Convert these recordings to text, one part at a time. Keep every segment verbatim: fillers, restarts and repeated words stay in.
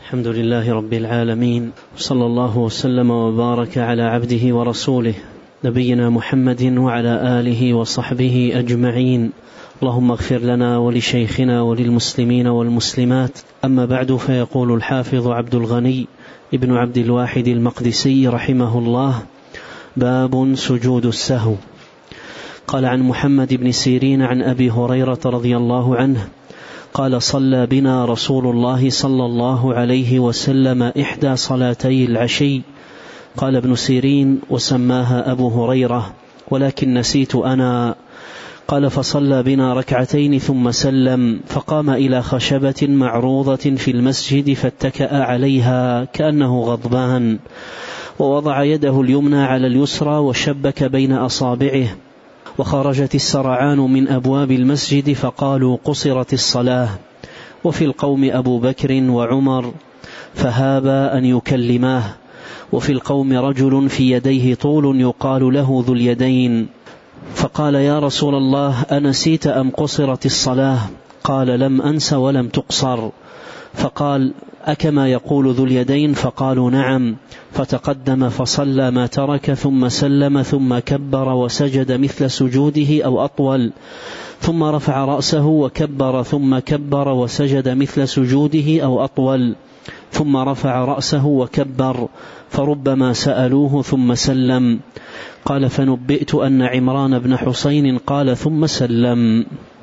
الحمد لله رب العالمين، صلى الله وسلم وبارك على عبده ورسوله نبينا محمد وعلى آله وصحبه أجمعين. اللهم اغفر لنا ولشيخنا وللمسلمين والمسلمات. أما بعد، فيقول الحافظ عبد الغني ابن عبد الواحد المقدسي رحمه الله: باب سجود السهو. قال عن محمد بن سيرين عن أبي هريرة رضي الله عنه قال: صلى بنا رسول الله صلى الله عليه وسلم إحدى صلاتي العشي. قال ابن سيرين: وسماها أبو هريرة ولكن نسيت أنا. قال: فصلى بنا ركعتين ثم سلم، فقام إلى خشبة معروضة في المسجد فاتكأ عليها كأنه غضبان، ووضع يده اليمنى على اليسرى وشبك بين أصابعه، وخرجت السرعان من أبواب المسجد فقالوا: قصرت الصلاة. وفي القوم أبو بكر وعمر فهابا أن يكلماه، وفي القوم رجل في يديه طول يقال له ذو اليدين، فقال: يا رسول الله، أنسيت أم قصرت الصلاة؟ قال: لم أنس ولم تقصر. فقال: أكما يقول ذو اليدين؟ فقالوا: نعم. فتقدم فصلى ما ترك ثم سلم ثم كبر وسجد مثل سجوده أو أطول، ثم رفع رأسه وكبر ثم كبر وسجد مثل سجوده أو أطول، ثم رفع رأسه وكبر، فربما سألوه ثم سلم. قال: فنبئت أن عمران بن حسين قال ثم سلم.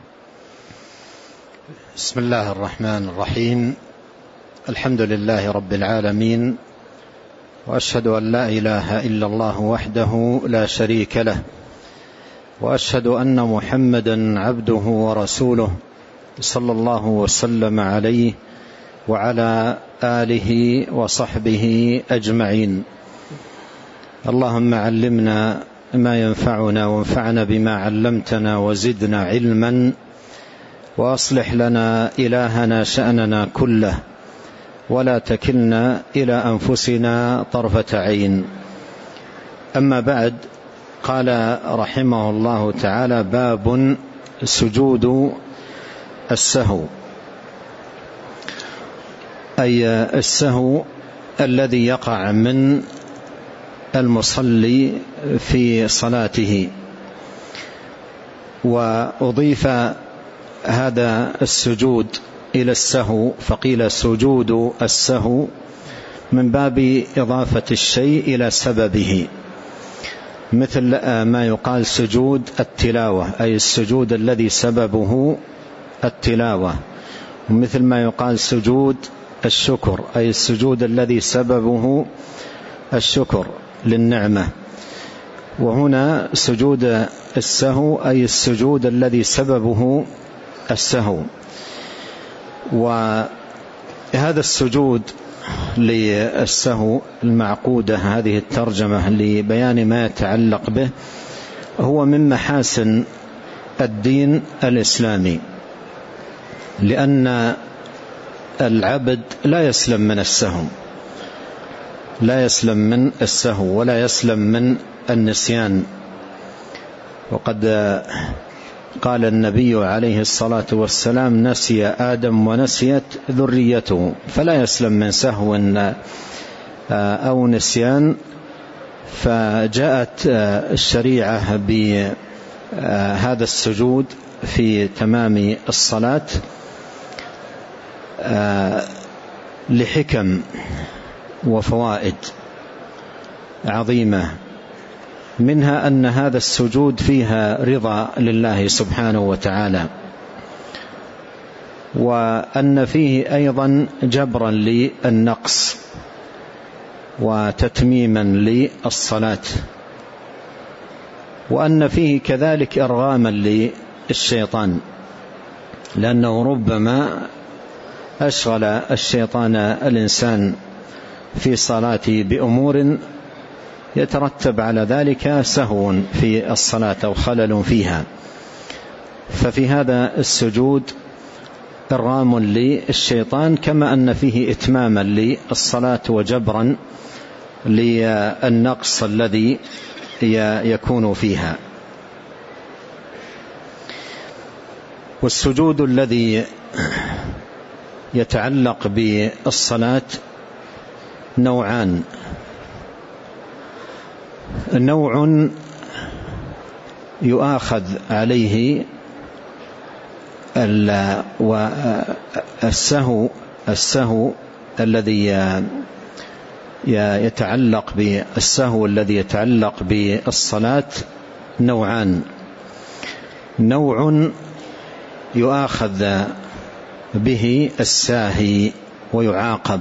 بسم الله الرحمن الرحيم. الحمد لله رب العالمين، وأشهد أن لا إله إلا الله وحده لا شريك له، وأشهد أن محمدا عبده ورسوله صلى الله وسلم عليه وعلى آله وصحبه أجمعين. اللهم علمنا ما ينفعنا وانفعنا بما علمتنا وزدنا علما، وأصلح لنا إلهنا شأننا كله، ولا تكلنا إلى أنفسنا طرفة عين. أما بعد، قال رحمه الله تعالى: باب سجود السهو، أي السهو الذي يقع من المصلي في صلاته. وأضيف هذا السجود إلى السهو، فقيل سجود السهو من باب إضافة الشيء إلى سببه، مثل ما يقال سجود التلاوة، أي السجود الذي سببه التلاوة، ومثل ما يقال سجود الشكر، أي السجود الذي سببه الشكر للنعمة. وهنا سجود السهو أي السجود الذي سببه السهو. وهذا السجود للسهو المعقودة، هذه الترجمة لبيان ما يتعلق به، هو من محاسن الدين الإسلامي، لأن العبد لا يسلم من السهو، لا يسلم من السهو ولا يسلم من النسيان. وقد قال النبي عليه الصلاة والسلام: نسي آدم ونسيت ذريته، فلا يسلم من سهو أو نسيان. فجاءت الشريعة بهذا السجود في تمام الصلاة لحكم وفوائد عظيمة، منها أن هذا السجود فيها رضا لله سبحانه وتعالى، وأن فيه أيضا جبرا للنقص وتتميما للصلاة، وأن فيه كذلك إرغاما للشيطان، لأنه ربما أشغل الشيطان الإنسان في صلاته بأمور يترتب على ذلك سهو في الصلاة أو خلل فيها. ففي هذا السجود إرغام للشيطان، كما أن فيه إتماما للصلاة وجبرا للنقص الذي يكون فيها. والسجود الذي يتعلق بالصلاة نوعان. نوع يؤاخذ عليه السهو السهو الذي يتعلق بالسهو الذي يتعلق بالصلاة نوعان. نوع يؤاخذ به الساهي ويعاقب،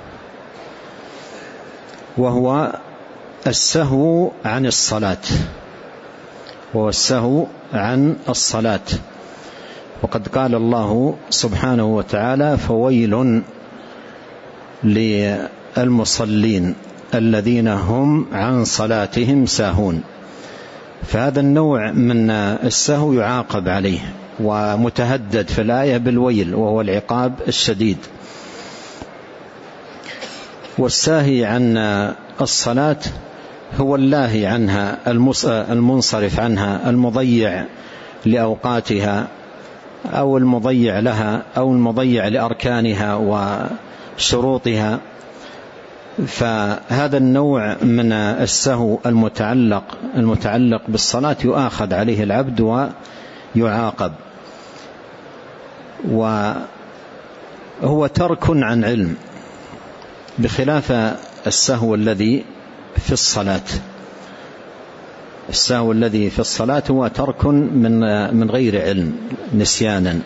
وهو السهو عن الصلاة وهو السهو عن الصلاة. وقد قال الله سبحانه وتعالى: فويل للمصلين الذين هم عن صلاتهم ساهون. فهذا النوع من السهو يعاقب عليه ومتهدد في الآية بالويل، وهو العقاب الشديد. والساهي عن الصلاة هو اللاهي عنها، المنصرف عنها، المضيع لأوقاتها أو المضيع لها أو المضيع لأركانها وشروطها. فهذا النوع من السهو المتعلق المتعلق بالصلاة يؤاخذ عليه العبد ويعاقب، وهو ترك عن علم، بخلاف السهو الذي في الصلاة. السهو الذي في الصلاة هو ترك من من غير علم، نسيانا.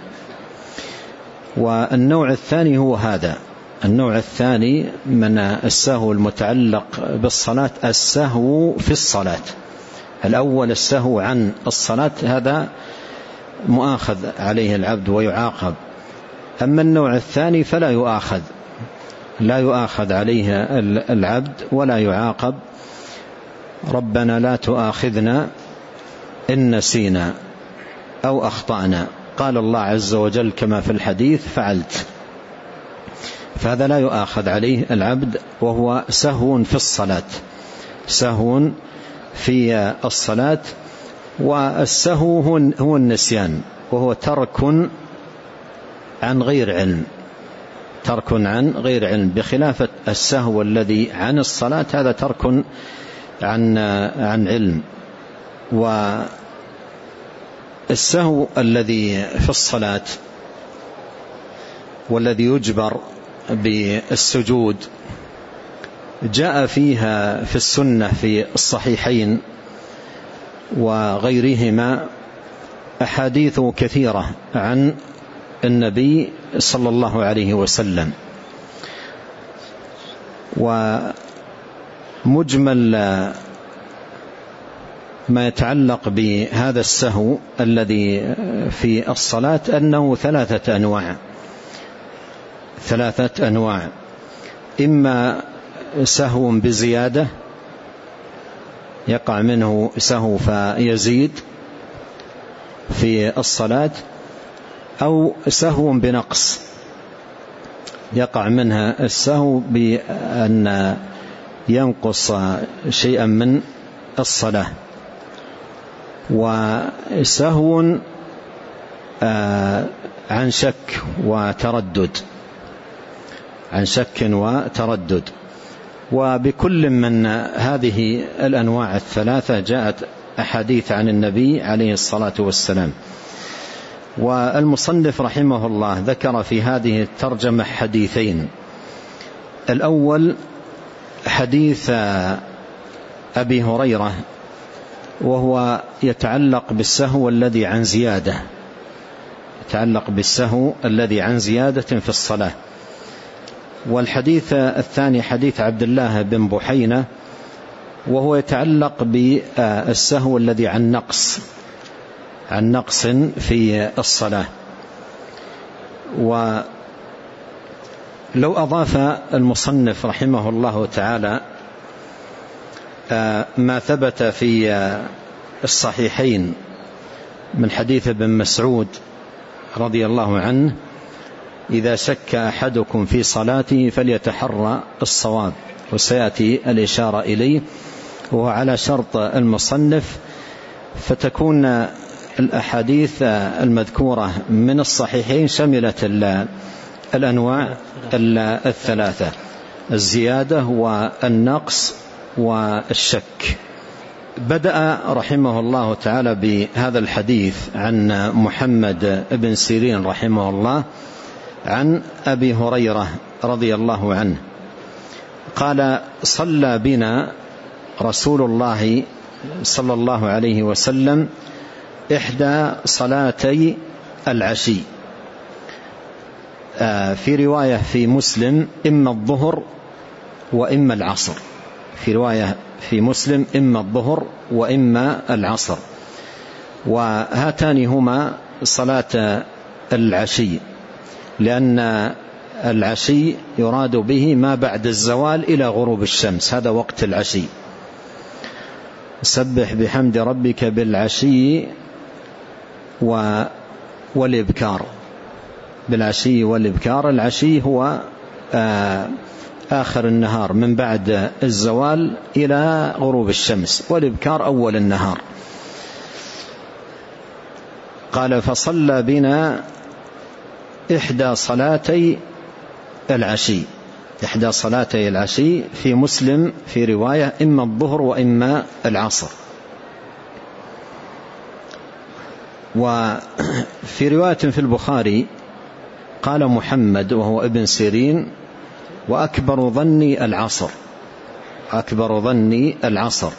والنوع الثاني هو هذا النوع الثاني من السهو المتعلق بالصلاة، السهو في الصلاة. الأول السهو عن الصلاة، هذا مؤاخذ عليه العبد ويعاقب. أما النوع الثاني فلا يؤاخذ لا يؤاخذ عليه العبد ولا يعاقب. ربنا لا تؤاخذنا إن نسينا أو أخطأنا، قال الله عز وجل كما في الحديث: فعلت. فهذا لا يؤاخذ عليه العبد، وهو سهو في الصلاة، سهو في الصلاة. والسهو هو النسيان، وهو ترك عن غير علم ترك عن غير علم بخلاف السهو الذي عن الصلاة، هذا ترك عن عن علم. والسهو الذي في الصلاة والذي يجبر بالسجود جاء فيها في السنة في الصحيحين وغيرهما أحاديث كثيرة عن النبي صلى الله عليه وسلم. ومجمل ما يتعلق بهذا السهو الذي في الصلاة أنه ثلاثة أنواع ثلاثة أنواع إما سهو بزيادة، يقع منه سهو فيزيد في الصلاة، أو سهو بنقص، يقع منها السهو بأن ينقص شيئا من الصلاة. وسهو عن شك وتردد عن شك وتردد. وبكل من هذه الأنواع الثلاثة جاءت أحاديث عن النبي عليه الصلاة والسلام. والمصنف رحمه الله ذكر في هذه الترجمة حديثين. الأول حديث أبي هريرة، وهو يتعلق بالسهو الذي عن زيادة يتعلق بالسهو الذي عن زيادة في الصلاة. والحديث الثاني حديث عبد الله بن بحينة، وهو يتعلق بالسهو الذي عن نقص عن نقص في الصلاة. ولو أضاف المصنف رحمه الله تعالى ما ثبت في الصحيحين من حديث ابن مسعود رضي الله عنه: إذا شك أحدكم في صلاته فليتحرى الصواب. وسيأتي الإشارة إليه، وهو على شرط المصنف، فتكون الأحاديث المذكورة من الصحيحين شملت الأنواع الثلاثة: الزيادة والنقص والشك. بدأ رحمه الله تعالى بهذا الحديث عن محمد بن سيرين رحمه الله عن أبي هريرة رضي الله عنه قال: صلى بنا رسول الله صلى الله عليه وسلم إحدى صلاتي العشي. في رواية في مسلم إما الظهر وإما العصر، في رواية في مسلم إما الظهر وإما العصر، وهاتان هما صلاة العشي، لأن العشي يراد به ما بعد الزوال إلى غروب الشمس، هذا وقت العشي. سبح بحمد ربك بالعشي والإبكار، بالعشي والإبكار. العشي هو آخر النهار من بعد الزوال إلى غروب الشمس، والإبكار أول النهار. قال: فصلى بنا إحدى صلاتي العشي، إحدى صلاتي العشي. في مسلم في رواية إما الظهر وإما العصر. وفي رواية في البخاري قال محمد وهو ابن سيرين: وأكبر ظني العصر، أكبر ظني العصر.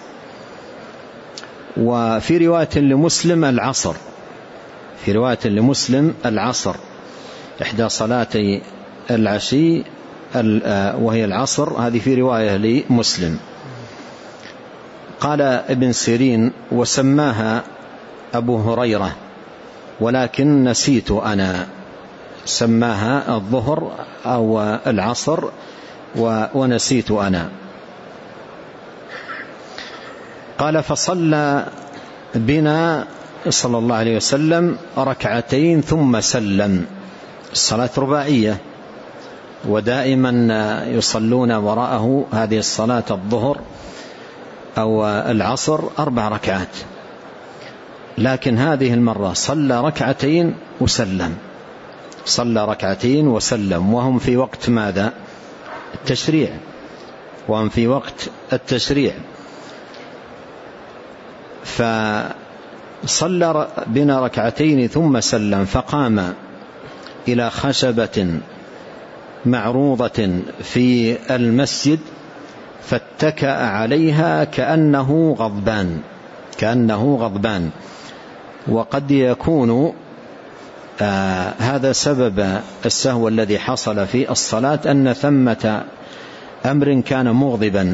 وفي رواية لمسلم العصر، في رواية لمسلم العصر، إحدى صلاتي العشي وهي العصر، هذه في رواية لمسلم. قال ابن سيرين: وسماها أبو هريرة ولكن نسيت أنا، سماها الظهر أو العصر ونسيت أنا. قال: فصلى بنا صلى الله عليه وسلم ركعتين ثم سلم. الصلاة رباعية، ودائما يصلون وراءه هذه الصلاة الظهر أو العصر أربع ركعات، لكن هذه المرة صلى ركعتين وسلم، صلى ركعتين وسلم، وهم في وقت ماذا؟ التشريع، وهم في وقت التشريع. فصلى بنا ركعتين ثم سلم، فقام إلى خشبة معروضة في المسجد فاتكأ عليها كأنه غضبان، كأنه غضبان. وقد يكون آه هذا سبب السهو الذي حصل في الصلاة، أن ثمة أمر كان مغضبا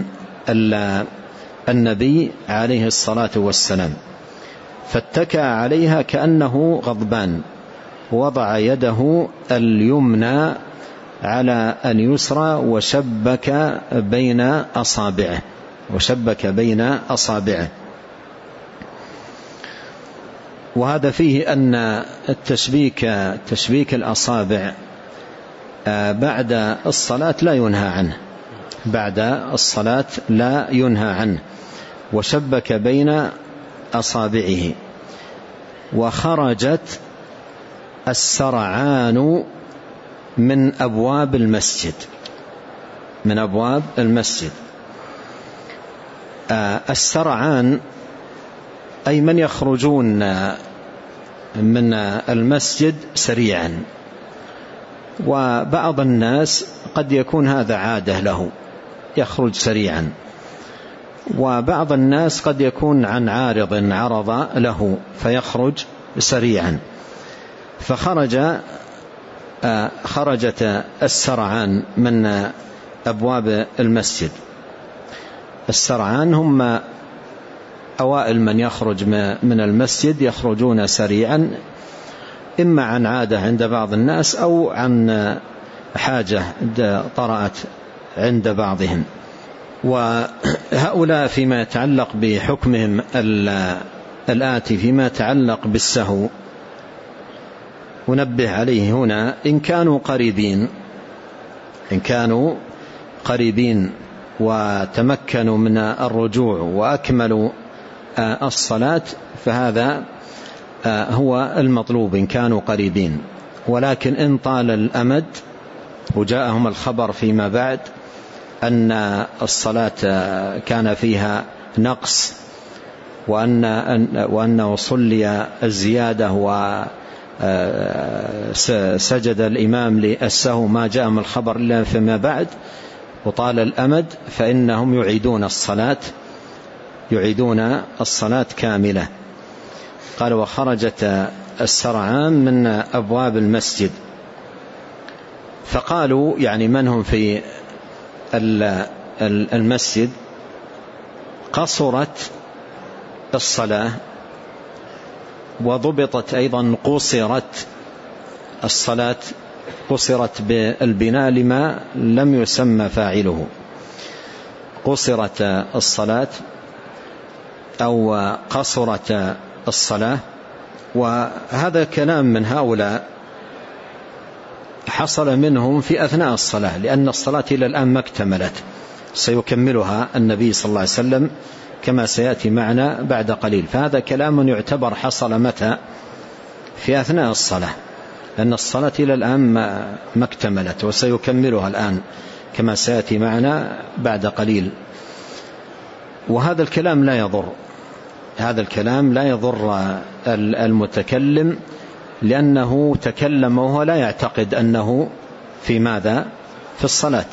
النبي عليه الصلاة والسلام، فاتكأ عليها كأنه غضبان، وضع يده اليمنى على اليسرى وشبك بين أصابعه، وشبك بين أصابعه. وهذا فيه أن التشبيك تشبيك الأصابع بعد الصلاة لا ينهى عنه، بعد الصلاة لا ينهى عنه، وشبك بين أصابعه. وخرجت السرعان من أبواب المسجد، من أبواب المسجد. السرعان أي من يخرجون من المسجد سريعا، وبعض الناس قد يكون هذا عادة له، يخرج سريعا، وبعض الناس قد يكون عن عارض عرض له فيخرج سريعا. فخرج خرجت السرعان من أبواب المسجد. السرعان هم أوائل من يخرج من المسجد، يخرجون سريعا، إما عن عادة عند بعض الناس أو عن حاجة طرأت عند بعضهم. وهؤلاء فيما يتعلق بحكمهم الآتي فيما يتعلق بالسهو ونبه عليه هنا: إن كانوا قريبين، إن كانوا قريبين وتمكنوا من الرجوع وأكملوا الصلاة فهذا هو المطلوب إن كانوا قريبين. ولكن إن طال الأمد وجاءهم الخبر فيما بعد أن الصلاة كان فيها نقص وأن وأنه صلي الزيادة وسجد الإمام للسهو ما جاءهم الخبر إلا فيما بعد وطال الأمد، فإنهم يعيدون الصلاة يعيدون الصلاة كاملة. قال وخرجت السرعان من أبواب المسجد فقالوا يعني من هم في المسجد قصرت الصلاة وضبطت أيضا قصرت الصلاة، قصرت بالبناء لما لم يسمى فاعله، قصرت الصلاة أو قصرت الصلاة. وهذا كلام من هؤلاء حصل منهم في أثناء الصلاة، لأن الصلاة إلى الآن ما اكتملت، سيكملها النبي صلى الله عليه وسلم كما سيأتي معنا بعد قليل. فهذا كلام يعتبر حصل متى؟ في أثناء الصلاة، لأن الصلاة إلى الآن ما اكتملت وسيكملها الآن كما سيأتي معنا بعد قليل. وهذا الكلام لا يضر، هذا الكلام لا يضر المتكلم، لأنه تكلم وهو لا يعتقد أنه في ماذا؟ في الصلاة،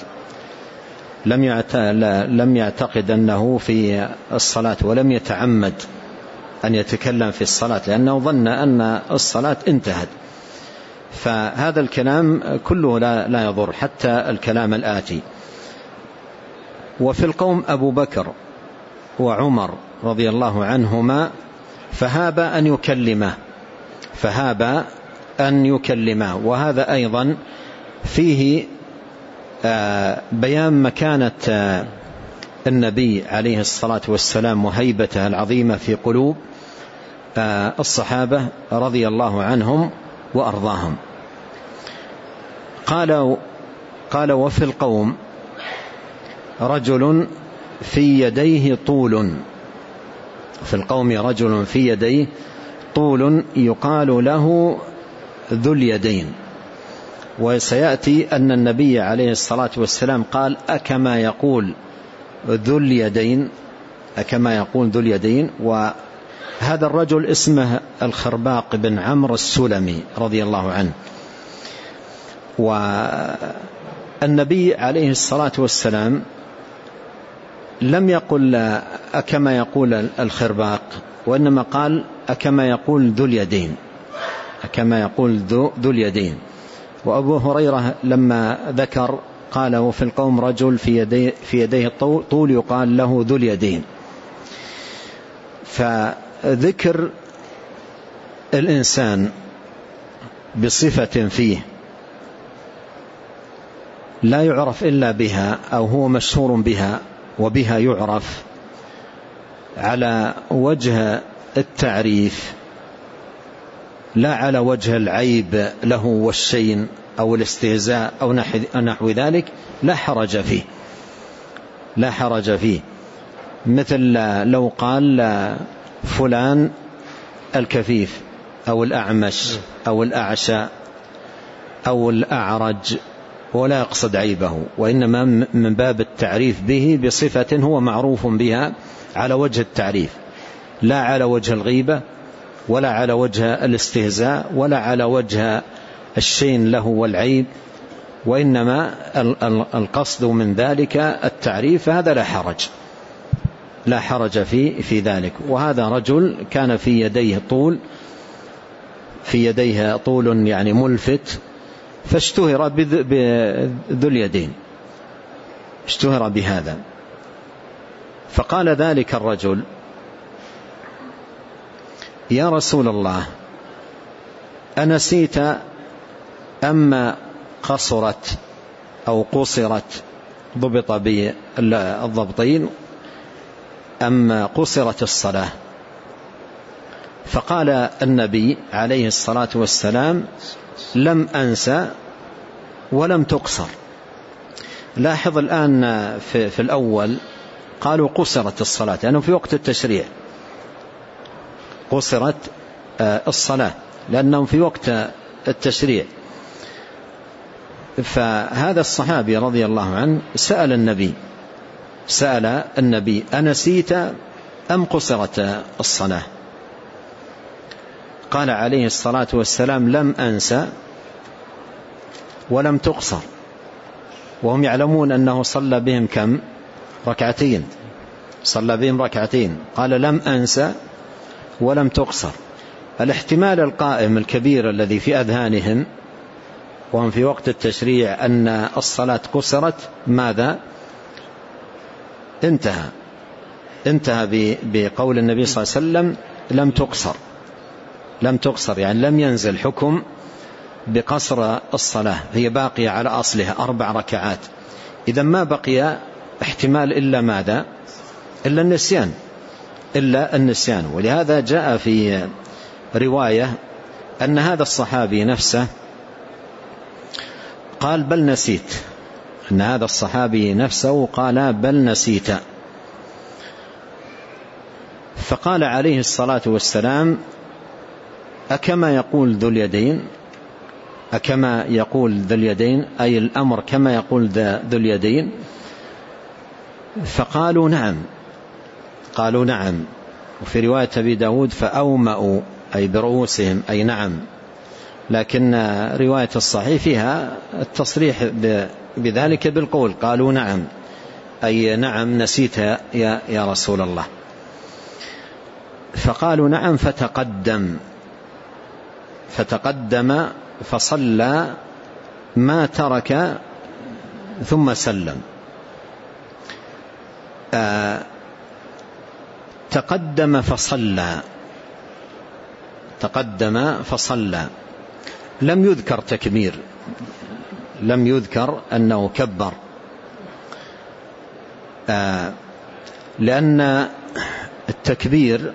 لم يعتقد أنه في الصلاة ولم يتعمد أن يتكلم في الصلاة، لأنه ظن أن الصلاة انتهت. فهذا الكلام كله لا, لا يضر، حتى الكلام الآتي. وفي القوم أبو بكر وعمر رضي الله عنهما فهاب أن يكلمه فهاب أن يكلمه وهذا أيضا فيه بيان مكانة النبي عليه الصلاة والسلام وهيبته العظيمة في قلوب الصحابة رضي الله عنهم وأرضاهم. قال قال وفي القوم رجل في يديه طول في القوم رجل في يديه طول يقال له ذو اليدين. وسيأتي أن النبي عليه الصلاة والسلام قال أكما يقول ذو اليدين أكما يقول ذو اليدين. وهذا الرجل اسمه الخرباق بن عمرو السلمي رضي الله عنه. والنبي عليه الصلاة والسلام لم يقل أكما يقول الخرباق، وإنما قال أكما يقول ذو اليدين أكما يقول ذو اليدين. وأبو هريرة لما ذكر قال وفي القوم رجل في يديه, في يديه طول يقال له ذو اليدين. فذكر الإنسان بصفة فيه لا يعرف إلا بها أو هو مشهور بها وبها يعرف على وجه التعريف لا على وجه العيب له والشين أو الاستهزاء أو نحو ذلك، لا حرج فيه لا حرج فيه مثل لو قال فلان الكفيف أو الأعمش أو الأعشى أو الأعرج، ولا يقصد عيبه، وإنما من باب التعريف به بصفة هو معروف بها على وجه التعريف، لا على وجه الغيبة ولا على وجه الاستهزاء ولا على وجه الشين له والعيب، وإنما القصد من ذلك التعريف. هذا لا حرج لا حرج في في ذلك. وهذا رجل كان في يديه طول في يديه طول يعني ملفت، فاشتهر بذو اليدين اشتهر بهذا. فقال ذلك الرجل يا رسول الله أنسيت أما قصرت أو قصرت ضبط بالضبطين أما قصرت الصلاة؟ فقال النبي عليه الصلاة والسلام لم أنسى ولم تقصر. لاحظ الآن في, في الأول قالوا قصرت الصلاة لأنه يعني في وقت التشريع قصرت الصلاة لأنهم في وقت التشريع. فهذا الصحابي رضي الله عنه سأل النبي سأل النبي أنسيت أم قصرت الصلاة؟ قال عليه الصلاة والسلام لم أنسى ولم تقصر، وهم يعلمون أنه صلى بهم كم؟ ركعتين، صلى بهم ركعتين. قال لم أنسى ولم تقصر. الاحتمال القائم الكبير الذي في أذهانهم وهم في وقت التشريع أن الصلاة قصرت ماذا؟ انتهى انتهى بقول النبي صلى الله عليه وسلم لم تقصر، لم تقصر يعني لم ينزل حكم بقصر الصلاة، هي باقية على أصلها أربع ركعات. إذا ما بقي احتمال إلا ماذا؟ إلا النسيان، إلا النسيان. ولهذا جاء في رواية أن هذا الصحابي نفسه قال بل نسيت، أن هذا الصحابي نفسه قال بل نسيت. فقال عليه الصلاة والسلام أكما يقول ذو اليدين، أكما يقول ذو اليدين أي الأمر كما يقول ذو اليدين؟ فقالوا نعم، قالوا نعم. وفي رواية أبي داود فأومأوا أي برؤوسهم أي نعم، لكن رواية الصحيح فيها التصريح بذلك بالقول، قالوا نعم أي نعم نسيتها يا, يا رسول الله. فقالوا نعم فتقدم فتقدم فصلى ما ترك ثم سلم. آه تقدم فصلى تقدم فصلى لم يذكر تكبير، لم يذكر أنه كبر، آه لأن التكبير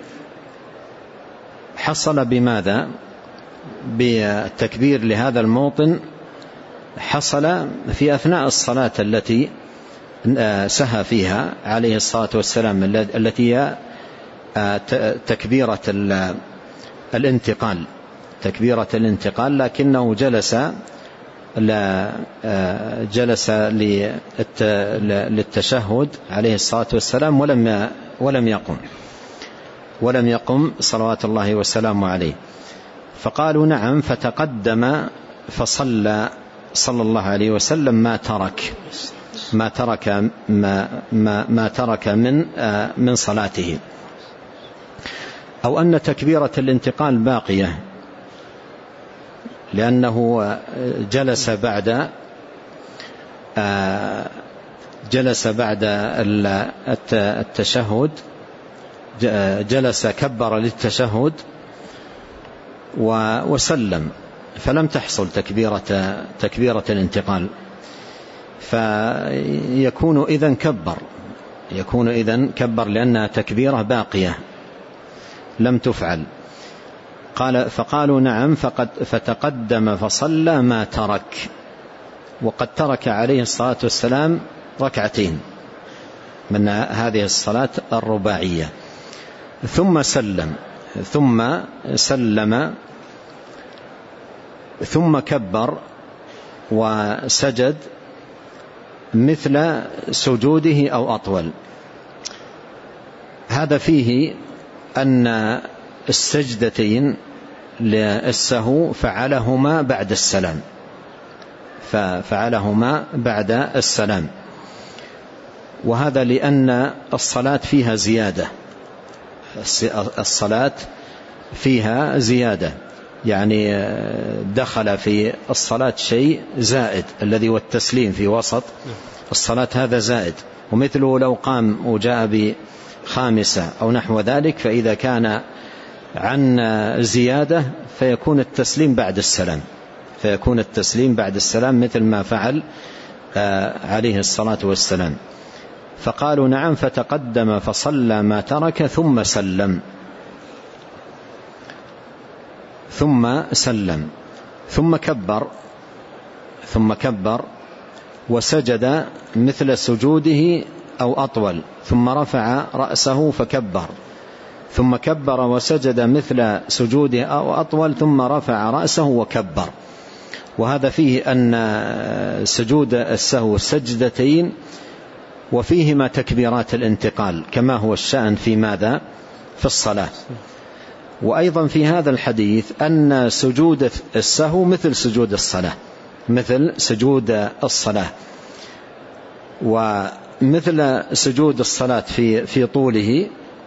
حصل بماذا؟ بالتكبير لهذا الموطن حصل في أثناء الصلاة التي سهى فيها عليه الصلاة والسلام، التي هي تكبيرة الانتقال، تكبيرة الانتقال، لكنه جلس جلس للتشهد عليه الصلاة والسلام ولم ولم يقم ولم يقم صلوات الله وسلامه عليه. فقالوا نعم فتقدم فصلى صلى الله عليه وسلم ما ترك ما ترك ما, ما, ما ترك من من صلاته، أو أن تكبيرة الانتقال باقية لأنه جلس بعد جلس بعد التشهد، جلس كبر للتشهد وسلم، فلم تحصل تكبيرة تكبيرة الانتقال، فيكون إذن كبر يكون إذن كبر لأنها تكبيرة باقية لم تفعل. قال فقالوا نعم فقد فتقدم فصلى ما ترك، وقد ترك عليه الصلاة والسلام ركعتين من هذه الصلاة الرباعية. ثم سلم ثم سلم ثم كبر وسجد مثل سجوده أو أطول. هذا فيه أن السجدتين للسهو فعلهما بعد السلام ففعلهما بعد السلام، وهذا لأن الصلاة فيها زيادة، الصلاة فيها زيادة، يعني دخل في الصلاة شيء زائد الذي هو التسليم في وسط الصلاة، هذا زائد. ومثله لو قام وجاء بخامسة أو نحو ذلك، فإذا كان عن زيادة فيكون التسليم بعد السلام فيكون التسليم بعد السلام مثل ما فعل عليه الصلاة والسلام. فقالوا نعم فتقدم فصلى ما ترك ثم سلم ثم سلم ثم كبر ثم كبر وسجد مثل سجوده أو أطول، ثم رفع رأسه فكبر، ثم كبر وسجد مثل سجوده أو أطول، ثم رفع رأسه وكبر. وهذا فيه أن سجود السهو سجدتين وفيهما تكبيرات الانتقال كما هو الشأن في ماذا؟ في الصلاة. وأيضا في هذا الحديث أن سجود السهو مثل سجود الصلاة، مثل سجود الصلاة، ومثل سجود الصلاة في في طوله،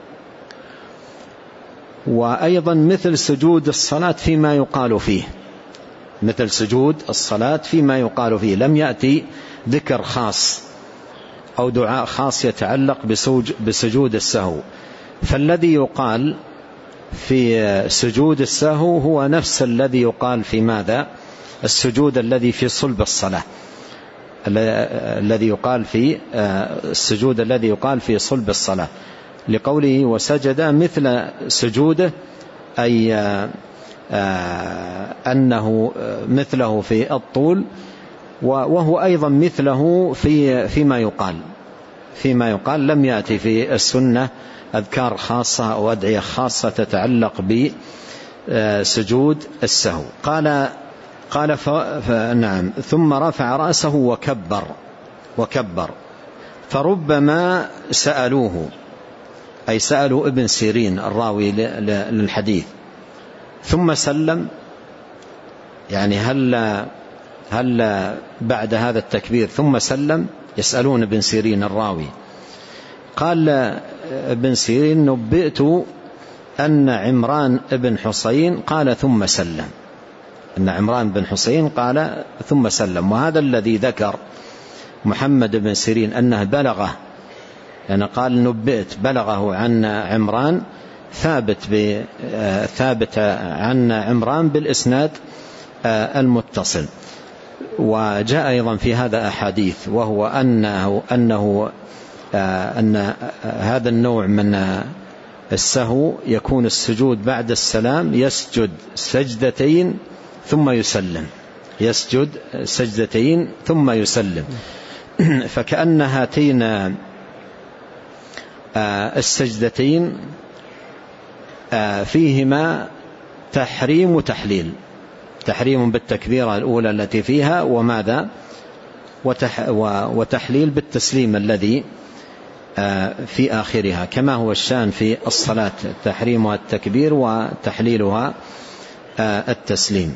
وأيضا مثل سجود الصلاة فيما يقال فيه، مثل سجود الصلاة فيما يقال فيه. لم يأتي ذكر خاص أو دعاء خاص يتعلق بسجود السهو، فالذي يقال في سجود السهو هو نفس الذي يقال في ماذا؟ السجود الذي في صلب الصلاة، الذي يقال في السجود الذي يقال في صلب الصلاة، لقوله وسجد مثل سجوده، أي أنه مثله في الطول، وهو أيضا مثله في فيما يقال فيما يقال لم يأتي في السنة أذكار خاصة أو أدعية خاصة تتعلق بسجود السهو. قال قال نعم ثم رفع رأسه وكبر وكبر فربما سألوه، أي سألوا ابن سيرين الراوي للحديث، ثم سلم، يعني هل هل بعد هذا التكبير ثم سلم؟ يسألون ابن سيرين الراوي. قال ابن سيرين نبئت أن عمران بن حسين قال ثم سلم، أن عمران بن حسين قال ثم سلم. وهذا الذي ذكر محمد بن سيرين أنه بلغه، يعني قال نبئت بلغه عن عمران، ثابت ثابت عن عمران بالإسناد المتصل. وجاء أيضا في هذا أحاديث، وهو أنه, أنه أن هذا النوع من السهو يكون السجود بعد السلام، يسجد سجدتين ثم يسلم، يسجد سجدتين ثم يسلم. فكأن هاتين السجدتين فيهما تحريم وتحليل، تحريم بالتكبيرة الأولى التي فيها، وماذا؟ وتحليل بالتسليم الذي في آخرها، كما هو الشأن في الصلاة، تحريمها التكبير وتحليلها التسليم.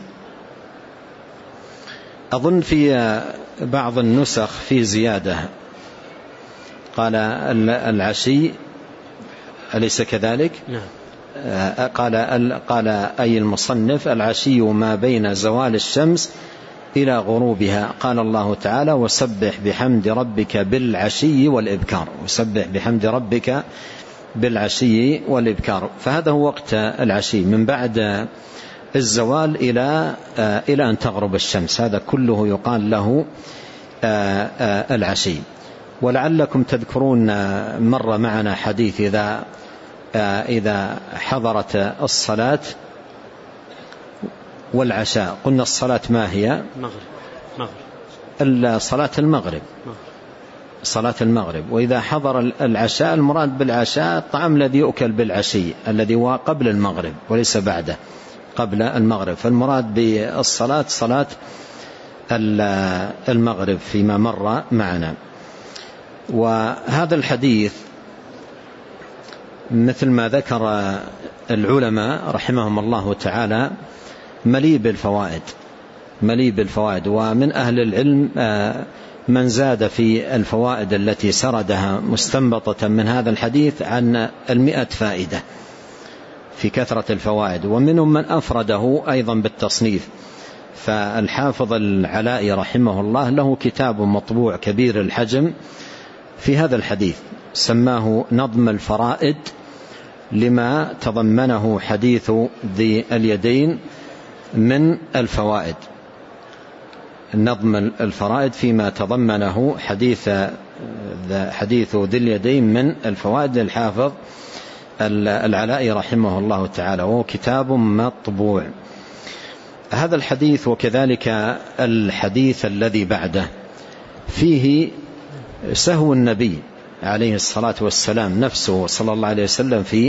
أظن في بعض النسخ في زيادة، قال العشي، أليس كذلك؟ نعم. قال قال أي المصنف العشي ما بين زوال الشمس إلى غروبها. قال الله تعالى وسبح بحمد ربك بالعشي والإبكار، وسبح بحمد ربك بالعشي والإبكار. فهذا هو وقت العشي، من بعد الزوال إلى إلى أن تغرب الشمس، هذا كله يقال له العشي. ولعلكم تذكرون مر معنا حديث إذا إذا حضرت الصلاة والعشاء، قلنا الصلاة ما هي؟ مغرب. صلاة المغرب، صلاة المغرب. وإذا حضر العشاء، المراد بالعشاء الطعام الذي يؤكل بالعشي، الذي هو قبل المغرب وليس بعده، قبل المغرب. فالمراد بالصلاة صلاة المغرب فيما مر معنا. وهذا الحديث مثل ما ذكر العلماء رحمهم الله تعالى مليء بالفوائد، مليء بالفوائد. ومن أهل العلم من زاد في الفوائد التي سردها مستنبطة من هذا الحديث عن المئة فائدة في كثرة الفوائد، ومنهم من أفرده أيضا بالتصنيف. فالحافظ العلائي رحمه الله له كتاب مطبوع كبير الحجم في هذا الحديث، سماه نظم الفرائد لما تضمنه حديث ذي اليدين من الفوائد. نظم الفرائد فيما تضمنه حديث حديث ذي اليدين من الفوائد للحافظ العلائي رحمه الله تعالى، وهو كتاب مطبوع. هذا الحديث وكذلك الحديث الذي بعده فيه سهو النبي عليه الصلاة والسلام نفسه صلى الله عليه وسلم في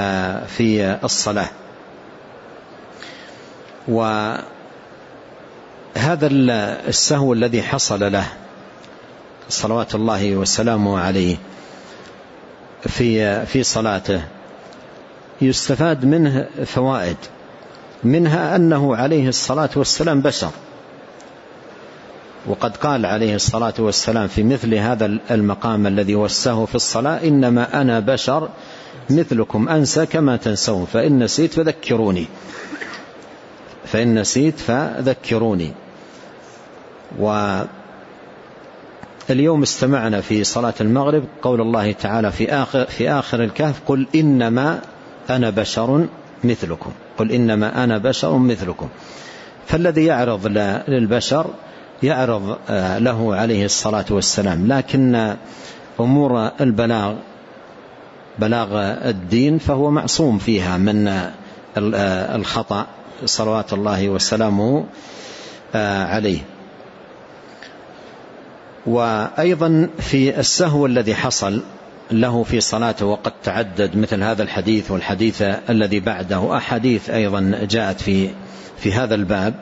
في الصلاة. هذا السهو الذي حصل له صلوات الله وسلامه عليه في في صلاته يستفاد منه فوائد، منها أنه عليه الصلاة والسلام بشر، وقد قال عليه الصلاة والسلام في مثل هذا المقام الذي وسه في الصلاة: إنما أنا بشر مثلكم أنسى كما تنسون فإن نسيت فذكروني فإن نسيت فذكروني. واليوم استمعنا في صلاة المغرب قول الله تعالى في آخر, في آخر الكهف: قل إنما أنا بشر مثلكم قل إنما أنا بشر مثلكم. فالذي يعرض للبشر يعرض له عليه الصلاة والسلام، لكن أمور البلاغ بلاغ الدين فهو معصوم فيها من الخطأ صلوات الله وسلامه عليه. وأيضا في السهو الذي حصل له في صلاته، وقد تعدد مثل هذا الحديث والحديث الذي بعده، أحاديث أيضا جاءت في في هذا الباب،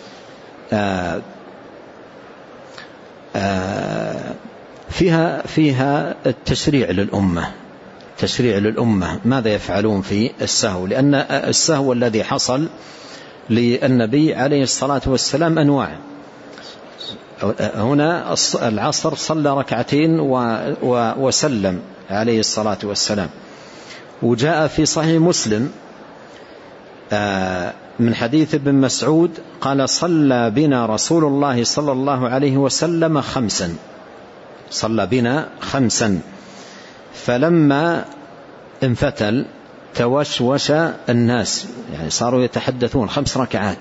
فيها فيها التشريع للأمة تشريع للأمة ماذا يفعلون في السهو، لأن السهو الذي حصل للنبي عليه الصلاة والسلام أنواع. هنا العصر صلى ركعتين وسلم عليه الصلاة والسلام، وجاء في صحيح مسلم من حديث ابن مسعود قال: صلى بنا رسول الله صلى الله عليه وسلم خمسا صلى بنا خمسا فلما انفتل توشوش الناس، يعني صاروا يتحدثون خمس ركعات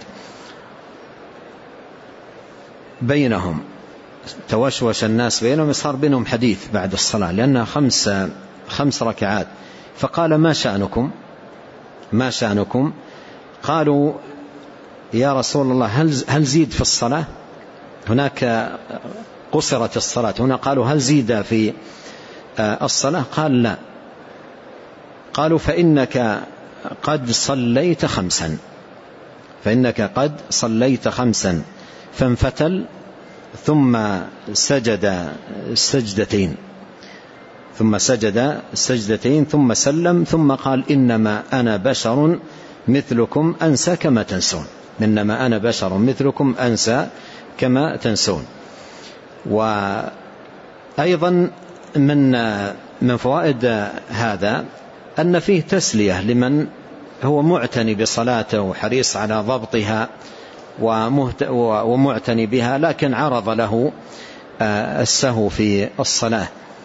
بينهم، توشوش الناس بينهم، صار بينهم حديث بعد الصلاة لأنها خمس خمس ركعات. فقال: ما شأنكم ما شأنكم قالوا: يا رسول الله هل هل زيد في الصلاة؟ هناك قصرت الصلاة، هنا قالوا: هل زيد في الصلاة؟ قال: لا. قالوا: فإنك قد صليت خمسا فإنك قد صليت خمسا فانفتل ثم سجد سجدتين ثم سجد سجدتين ثم سلم ثم قال: إنما أنا بشر مثلكم أنسى كما تنسون إنما أنا بشر مثلكم أنسى كما تنسون. وأيضا من من فوائد هذا أن فيه تسلية لمن هو معتني بصلاته وحريص على ضبطها ومعتني بها، لكن عرض له السهو في الصلاة.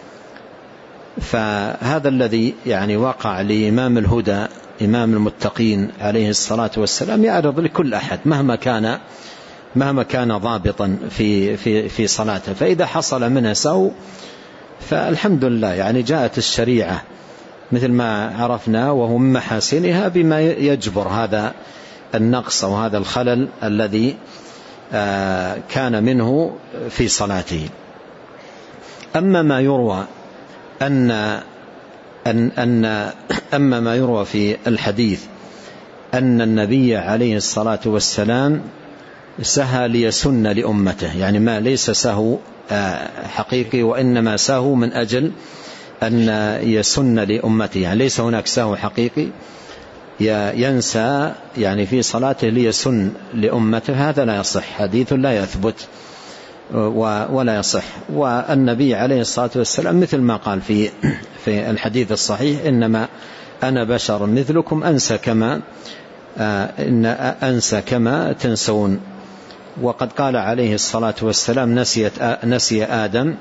فهذا الذي يعني وقع لإمام الهدى إمام المتقين عليه الصلاة والسلام يعرض لكل أحد مهما كان مهما كان ضابطا في في في صلاته. فإذا حصل منها سهو فالحمد لله، يعني جاءت الشريعة مثل ما عرفنا وهو من محاسنها بما يجبر هذا النقص أو هذا الخلل الذي كان منه في صلاته. أما ما يروى أن أن أن أما ما يروى في الحديث أن النبي عليه الصلاة والسلام سهى ليسن لأمته، يعني ما ليس سهو حقيقي وإنما سهو من أجل أن يسن لأمته، يعني ليس هناك سهو حقيقي ينسى يعني في صلاته ليسن لأمته، هذا لا يصح، حديث لا يثبت ولا يصح. والنبي عليه الصلاة والسلام مثل ما قال في في الحديث الصحيح: إنما أنا بشر مثلكم أنسى كما إن أنسى كما تنسون. وقد قال عليه الصلاة والسلام: نسيت نسي آدم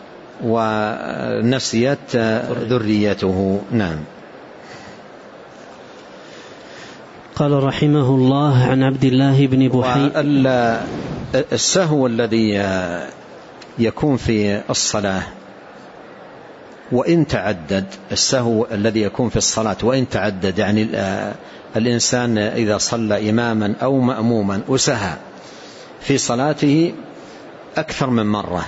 ونسيت ذريته. نعم. قال رحمه الله: عن عبد الله بن بحي. السهو الذي يكون في الصلاة وإن تعدد، السهو الذي يكون في الصلاة وإن تعدد، يعني الإنسان إذا صلى إماما أو مأموما وسهى في صلاته أكثر من مرة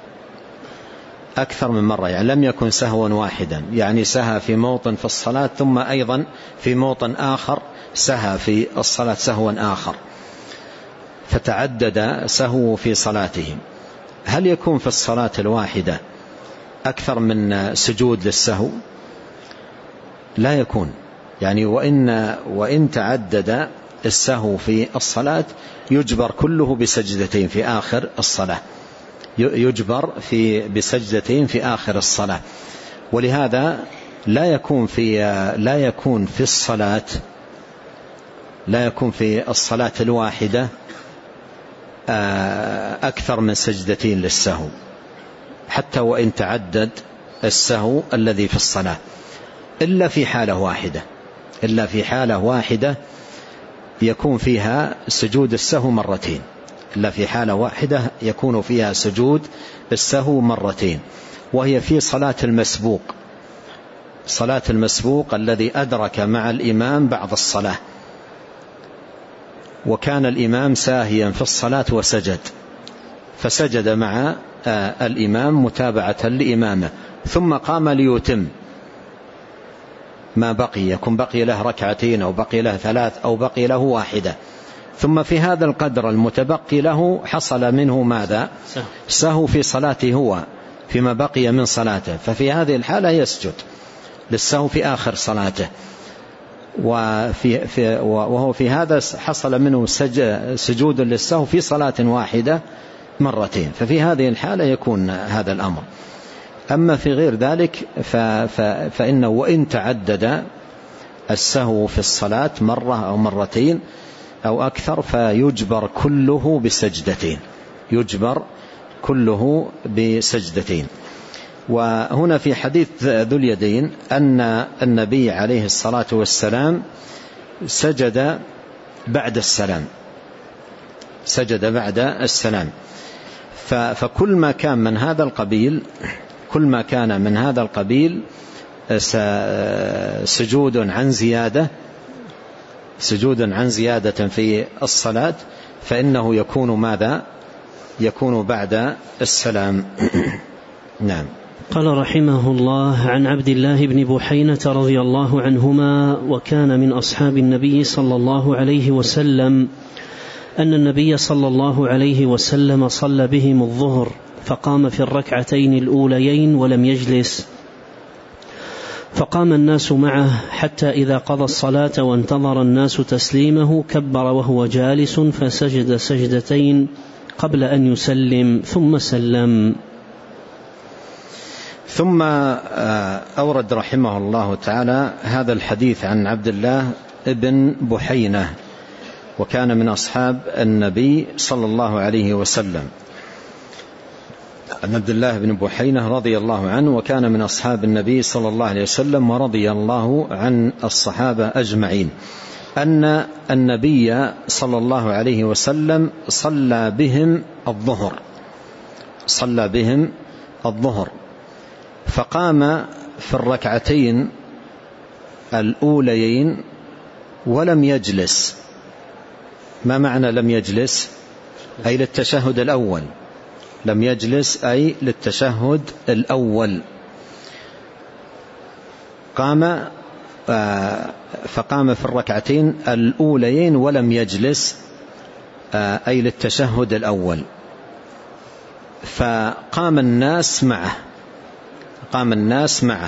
أكثر من مرة يعني لم يكن سهوا واحدا، يعني سهى في موطن في الصلاة ثم أيضا في موطن آخر سهى في الصلاة سهوا آخر، فتعدد سهو في صلاتهم، هل يكون في الصلاة الواحدة أكثر من سجود للسهو؟ لا يكون، يعني وإن, وإن تعدد السهو في الصلاة يجبر كله بسجدتين في آخر الصلاة، يجبر في بسجدتين في آخر الصلاة. ولهذا لا يكون في لا يكون في الصلاة لا يكون في الصلاة الواحدة أكثر من سجدتين للسهو، حتى وإن تعدد السهو الذي في الصلاة، إلا في حالة واحدة إلا في حالة واحدة يكون فيها سجود السهو مرتين إلا في حالة واحدة يكون فيها سجود السهو مرتين، وهي في صلاة المسبوق صلاة المسبوق الذي أدرك مع الإمام بعض الصلاة، وكان الإمام ساهيا في الصلاة وسجد، فسجد مع الإمام متابعة لإمامه، ثم قام ليتم ما بقي، يكون بقي له ركعتين أو بقي له ثلاث أو بقي له واحدة، ثم في هذا القدر المتبقي له حصل منه ماذا؟ سهو في صلاته هو فيما بقي من صلاته، ففي هذه الحالة يسجد للسهو في آخر صلاته، وفي في وهو في هذا حصل منه سجود للسهو في صلاة واحدة مرتين، ففي هذه الحالة يكون هذا الأمر. أما في غير ذلك فإنه وإن تعدد السهو في الصلاة مرة أو مرتين أو أكثر فيجبر كله بسجدتين يجبر كله بسجدتين. وهنا في حديث ذو اليدين أن النبي عليه الصلاة والسلام سجد بعد السلام سجد بعد السلام فكل ما كان من هذا القبيل كل ما كان من هذا القبيل سجود عن زيادة سجود عن زيادة في الصلاة فإنه يكون ماذا؟ يكون بعد السلام. نعم. قال رحمه الله: عن عبد الله بن بحينة رضي الله عنهما وكان من أصحاب النبي صلى الله عليه وسلم أن النبي صلى الله عليه وسلم صلى بهم الظهر فقام في الركعتين الأوليين ولم يجلس، فقام الناس معه حتى إذا قضى الصلاة وانتظر الناس تسليمه كبر وهو جالس فسجد سجدتين قبل أن يسلم ثم سلم. ثم أورد رحمه الله تعالى هذا الحديث عن عبد الله بن بحينة وكان من أصحاب النبي صلى الله عليه وسلم. عن عبد الله بن بحينة رضي الله عنه وكان من أصحاب النبي صلى الله عليه وسلم ورضي الله عن الصحابة أجمعين أن النبي صلى الله عليه وسلم صلى بهم الظهر صلى بهم الظهر فقام في الركعتين الأوليين ولم يجلس. ما معنى لم يجلس؟ أي للتشهد الأول لم يجلس أي للتشهد الأول. قام فقام في الركعتين الأوليين ولم يجلس أي للتشهد الأول، فقام الناس معه قام الناس معه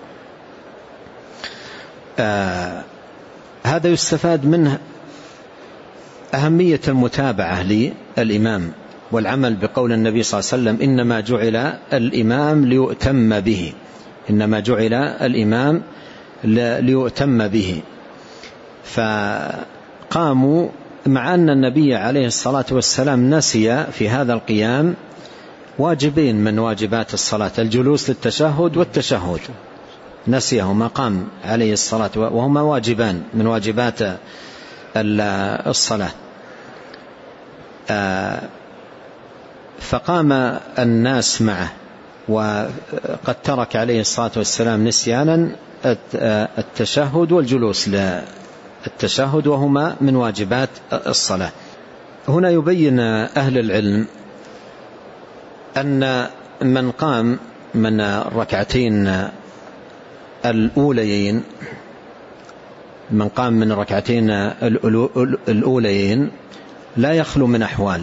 آه هذا يستفاد منه أهمية المتابعة للإمام والعمل بقول النبي صلى الله عليه وسلم: إنما جعل الإمام ليؤتم به إنما جعل الإمام ليؤتم به. فقاموا مع أن النبي عليه الصلاة والسلام نسي في هذا القيام واجبين من واجبات الصلاة: الجلوس للتشهد والتشهد، نسيهما قام عليه الصلاة وهما واجبان من واجبات الصلاة. فقام الناس معه وقد ترك عليه الصلاة والسلام نسيانا التشهد والجلوس للتشهد وهما من واجبات الصلاة. هنا يبين أهل العلم أن من قام من الركعتين الأوليين من قام من الركعتين الأوليين لا يخلو من أحوال.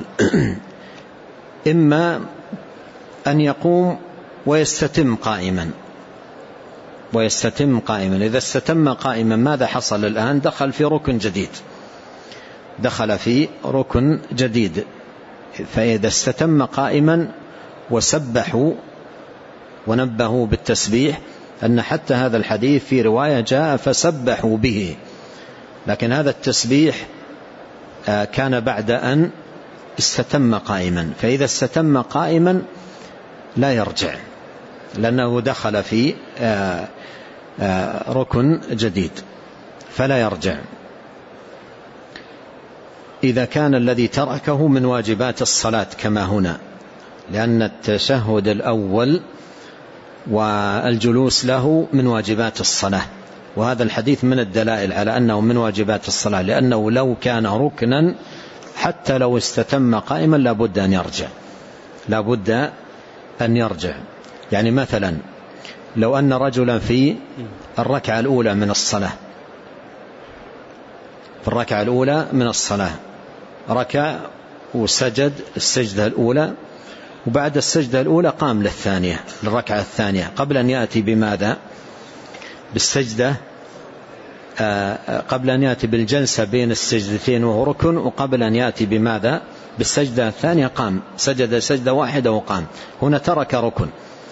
إما أن يقوم ويستتم قائما ويستتم قائما إذا استتم قائما ماذا حصل الآن؟ دخل في ركن جديد دخل في ركن جديد فإذا استتم قائما وسبحوا ونبهوا بالتسبيح، أن حتى هذا الحديث في رواية جاء فسبحوا به، لكن هذا التسبيح كان بعد أن استتم قائما، فإذا استتم قائما لا يرجع لأنه دخل في ركن جديد فلا يرجع إذا كان الذي تركه من واجبات الصلاة كما هنا، لأن التشهد الأول والجلوس له من واجبات الصلاة، وهذا الحديث من الدلائل على أنه من واجبات الصلاة، لأنه لو كان ركنا حتى لو استتم قائما لابد أن يرجع لابد أن يرجع يعني مثلا لو أن رجلا في الركعة الأولى من الصلاة في الركعة الأولى من الصلاة ركع وسجد السجدة الأولى، وبعد السجدة الأولى قام للثانية للركعة الثانية قبل أن يأتي بماذا؟ بالسجدة قبل أن يأتي بالجلسة بين السجدتين وهو ركن، وقبل أن يأتي بماذا؟ بالسجدة الثانية قام سجد سجدة واحدة وقام. هنا ترك ركن،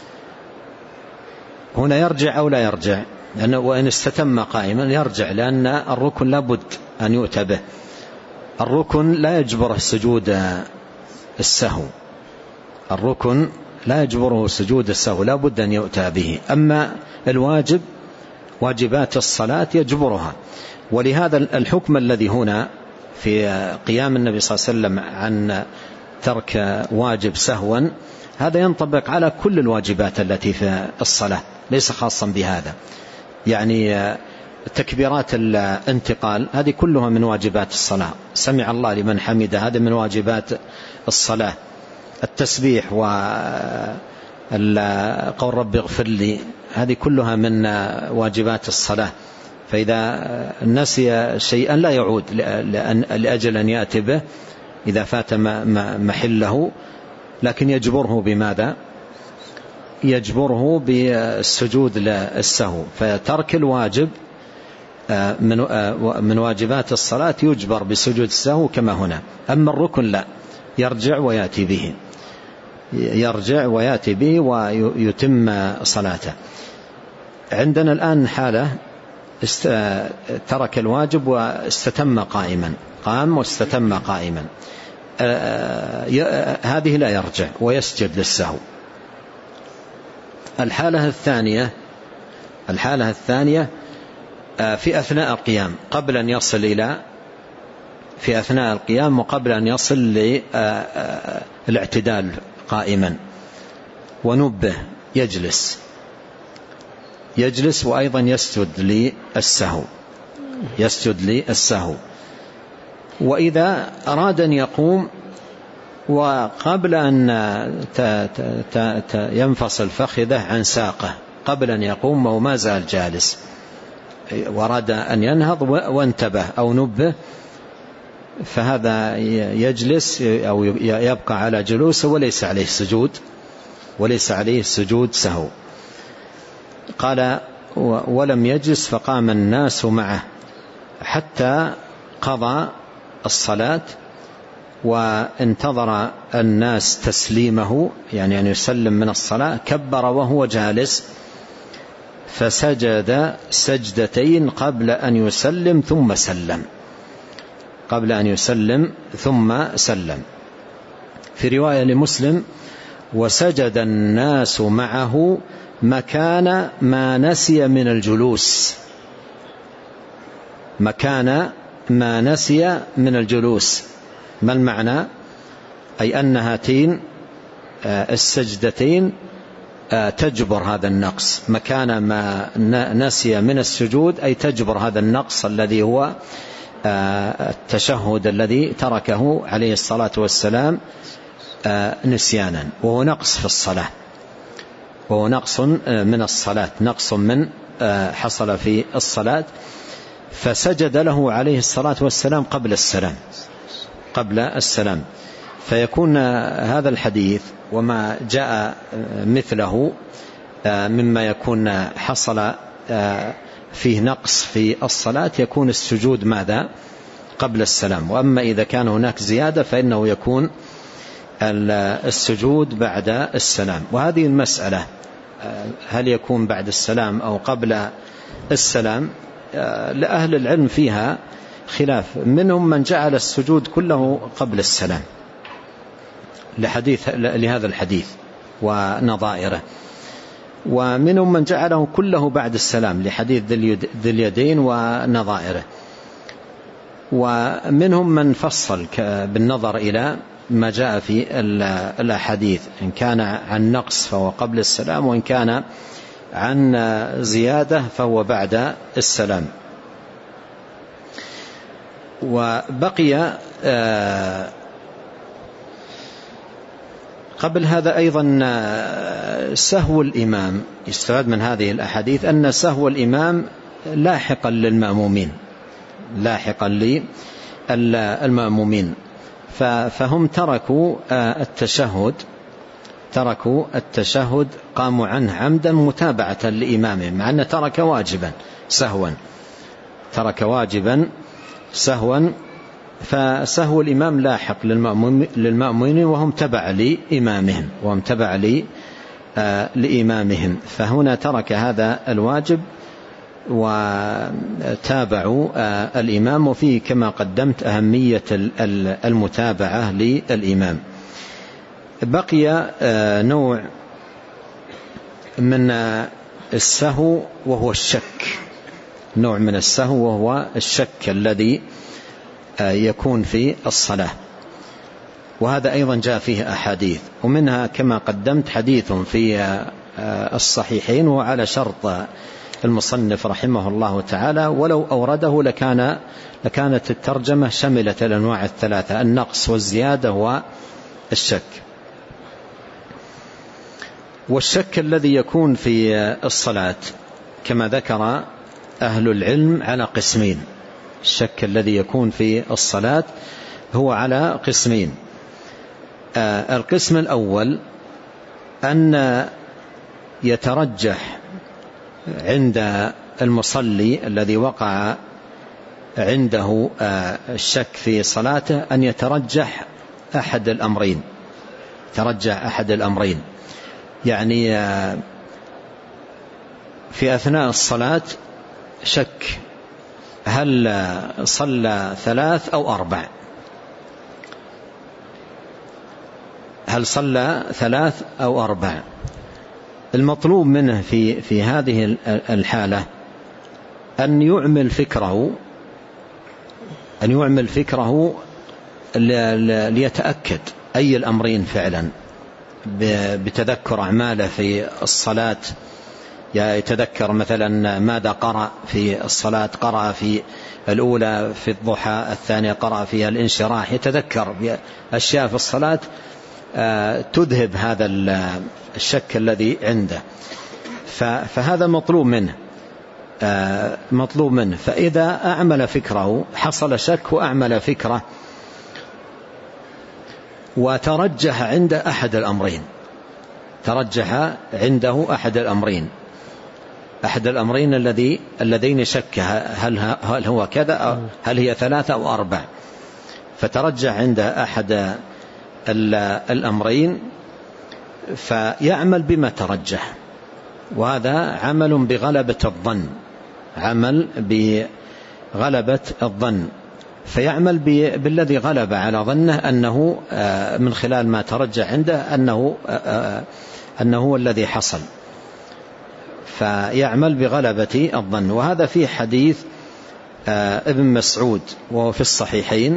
هنا يرجع أو لا يرجع؟ لأنه وإن استتم قائما يرجع، لأن الركن لابد أن يؤتى به. الركن لا يجبره سجود السهو الركن لا يجبره سجود السهو لابد أن يؤتى به. أما الواجب واجبات الصلاة يجبرها، ولهذا الحكم الذي هنا في قيام النبي صلى الله عليه وسلم عن ترك واجب سهوا هذا ينطبق على كل الواجبات التي في الصلاة ليس خاصا بهذا. يعني تكبيرات الانتقال هذه كلها من واجبات الصلاة، سمع الله لمن حمده هذا من واجبات الصلاة، التسبيح وقول رب اغفر لي هذه كلها من واجبات الصلاة. فإذا نسي شيئا لا يعود لأجل أن يأتي به إذا فات محله، لكن يجبره بماذا؟ يجبره بالسجود للسهو. فترك الواجب من واجبات الصلاة يجبر بسجود السهو كما هنا. أما الركن لا، يرجع ويأتي به يرجع ويأتي به ويتم صلاته. عندنا الآن حالة ترك الواجب واستتم قائما قام واستتم قائما هذه لا يرجع ويسجد للسهو. الحالة الثانية الحالة الثانية في أثناء القيام قبل أن يصل إلى في أثناء القيام وقبل أن يصل للاعتدال قائما ونبه يجلس يجلس وأيضا يسجد للسهو يسجد للسهو. وإذا أراد أن يقوم وقبل أن ينفصل فخذه عن ساقه قبل أن يقوم وما زال جالس وأراد أن ينهض وانتبه أو نبه، فهذا يجلس أو يبقى على جلوسه وليس عليه سجود وليس عليه سجود سهو. قال ولم يجلس فقام الناس معه حتى قضى الصلاة وانتظر الناس تسليمه، يعني أن يسلم من الصلاة، كبر وهو جالس فسجد سجدتين قبل أن يسلم ثم سلم قبل أن يسلم ثم سلم. في رواية لمسلم وسجد الناس معه مكان ما نسي من الجلوس مكان ما نسي من الجلوس. ما المعنى؟ أي أن هاتين السجدتين تجبر هذا النقص، مكان ما نسي من السجود أي تجبر هذا النقص الذي هو التشهد الذي تركه عليه الصلاة والسلام نسيانا، وهو نقص في الصلاة وهو نقص من الصلاة نقص من حصل في الصلاة. فسجد له عليه الصلاة والسلام قبل السلام قبل السلام. فيكون هذا الحديث وما جاء مثله مما يكون حصل فيه نقص في الصلاة يكون السجود ماذا؟ قبل السلام. وأما إذا كان هناك زيادة فإنه يكون السجود بعد السلام. وهذه المسألة هل يكون بعد السلام أو قبل السلام لأهل العلم فيها خلاف. منهم من جعل السجود كله قبل السلام لحديث لهذا الحديث ونظائره، ومنهم من جعله كله بعد السلام لحديث ذي اليدين ونظائره، ومنهم من فصل بالنظر إلى ما جاء في الأحاديث، إن كان عن نقص فهو قبل السلام، وإن كان عن زيادة فهو بعد السلام. وبقي قبل هذا أيضا سهو الإمام. يستفاد من هذه الأحاديث أن سهو الإمام لاحقا للمأمومين، لاحقا للمأمومين، فهم تركوا التشهد تركوا التشهد قاموا عنه عمدا متابعة لإمامهم، مع أن ترك واجبا سهوا ترك واجبا سهوا فسهو الإمام لاحق للمأمومين وهم تبع لإمامهم وهم تبع لإمامهم فهنا ترك هذا الواجب وتابعوا الإمام. وفيه كما قدمت أهمية المتابعة للإمام. بقي نوع من السهو وهو الشك، نوع من السهو وهو الشك الذي يكون في الصلاة، وهذا أيضا جاء فيه أحاديث، ومنها كما قدمت حديث في الصحيحين وعلى شرط المصنف رحمه الله تعالى، ولو أورده لكان لكانت الترجمة شملت الأنواع الثلاثة: النقص والزيادة والشك. والشك الذي يكون في الصلاة كما ذكر أهل العلم على قسمين. الشك الذي يكون في الصلاة هو على قسمين. آه القسم الأول أن يترجح عند المصلي الذي وقع عنده آه الشك في صلاته أن يترجح أحد الأمرين ترجح أحد الأمرين يعني آه في أثناء الصلاة شك هل صلى ثلاث أو أربع هل صلى ثلاث أو أربع. المطلوب منه في في هذه الحالة أن يعمل فكره أن يعمل فكره ليتأكد أي الأمرين فعلا بتذكر أعماله في الصلاة. يتذكر مثلا ماذا قرأ في الصلاة، قرأ في الأولى في الضحى، الثانية قرأ فيها الانشراح، يتذكر أشياء في الصلاة تذهب هذا الشك الذي عنده. فهذا مطلوب منه مطلوب منه فإذا أعمل فكره حصل شك وأعمل فكره وترجح عند أحد الأمرين ترجح عنده أحد الأمرين أحد الأمرين الذي اللذين شك هل هل هو كذا أو هل هي ثلاثة أو أربع، فترجح عند أحد الأمرين فيعمل بما ترجح، وهذا عمل بغلبة الظن عمل بغلبة الظن فيعمل بالذي غلب على ظنه أنه من خلال ما ترجح عنده أنه أنه هو الذي حصل، فيعمل بغلبة الظن. وهذا في حديث ابن مسعود وهو في الصحيحين،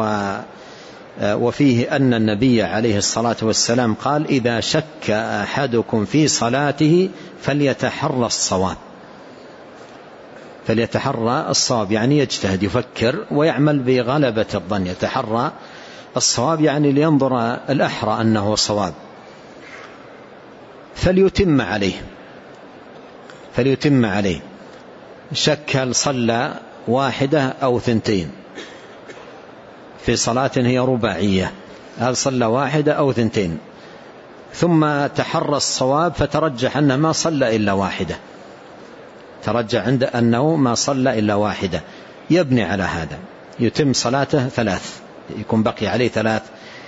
وفيه أن النبي عليه الصلاة والسلام قال: إذا شك أحدكم في صلاته فليتحرى الصواب فليتحرى الصواب يعني يجتهد يفكر ويعمل بغلبة الظن. يتحرى الصواب يعني لينظر الأحرى أنه صواب فليتم عليه فليتم عليه شك هل صلى واحدة أو ثنتين، في صلاة هي رباعية، هل صلى واحدة أو ثنتين، ثم تحرى الصواب فترجح أنه ما صلى إلا واحدة، ترجح عند أنه ما صلى إلا واحدة، يبني على هذا، يتم صلاته ثلاث، يكون بقي عليه ثلاث